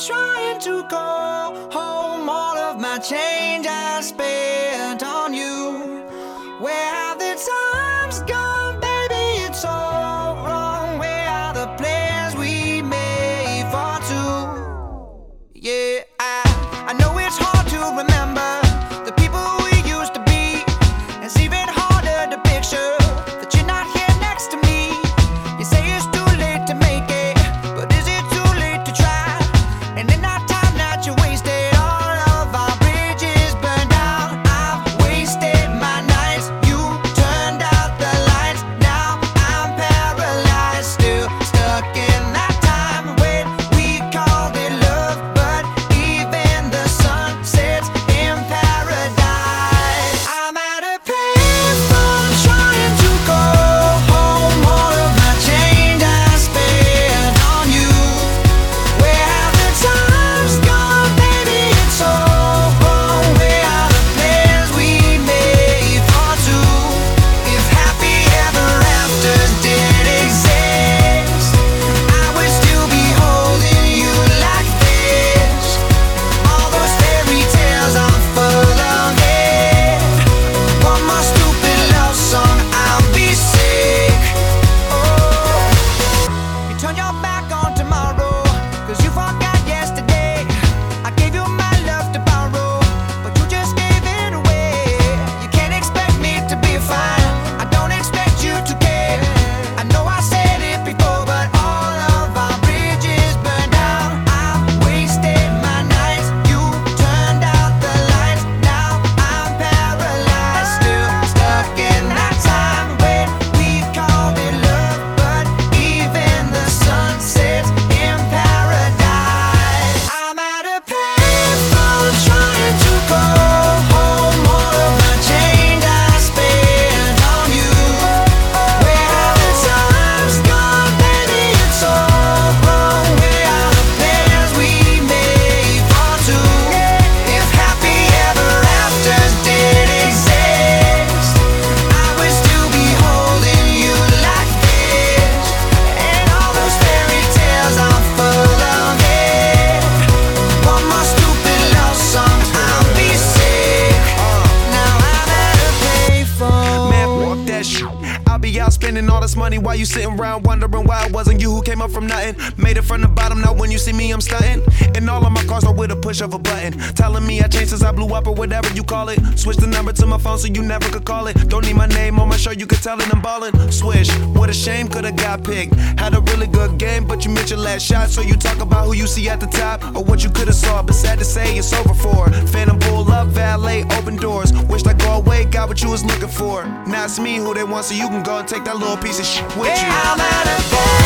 trying to go home. All of my change I spent on you. Where have the times gone, baby? It's all wrong. Where are the plans we made for two? Yeah, I know it's hard to remember the people we used to be. It's even harder to picture that you're not here next to me. You say it's too late to make it, but is it too late to try? And in that time that you wasted, all of our bridges burned out. I've wasted my nights, you turned out the lights. Now I'm paralyzed, still stuck in that time when we called it love. But even the sun sets in paradise. I'm at a payphone trying to go home. All of my change I spent on you. Where have the times gone, baby? It's all wrong. Where are the plans we made for two? If happy ever afters did exist, I would still be holding you like this. All those fairy tales are full of it. One more stupid love song, I'll be sick. Oh, you turn your back on tomorrow, 'cause you forgot yesterday. I gave you my love to borrow, but you just gave it away. You can't expect me to be fine, I don't expect you to care. I know I said it before, but all of our bridges burned out. I wasted my nights, you turned out the lights. Now I'm paralyzed, still stuck in that time when we called it love. But even the sun sets in paradise. I'm at a payphone trying to go home. All of my change I spent on you. Where have the times gone, baby? It's all wrong. Where are the plans we made for two? If happy ever afters did exist, I would still be holding you like this. And all those fairy tales are full of it. One more stupid love song, I'll be sick. Now I'm at a payphone. Man, fuck that shit. I'll be out spending all this money while you sitting around wondering why it wasn't you who came up from nothing. Made it from the bottom, now when you see me, I'm stunting. And all of my cars are with a push of a button. Telling me I changed since I blew up or whatever you call it. Switch the number to my phone so you never could call it. Don't need my name on my show, you could tell it I'm ballin'. Swish, what a shame, could've got picked. Had a really good game, but you missed your last shot. So you talk about who you see at the top or what you could've saw. But sad to say, it's over for. Phantom pull up, valet, open doors. Wished I go away, got what you was looking for. Now it's me who they want, so you can go and take that little piece of shit with you. I'm at a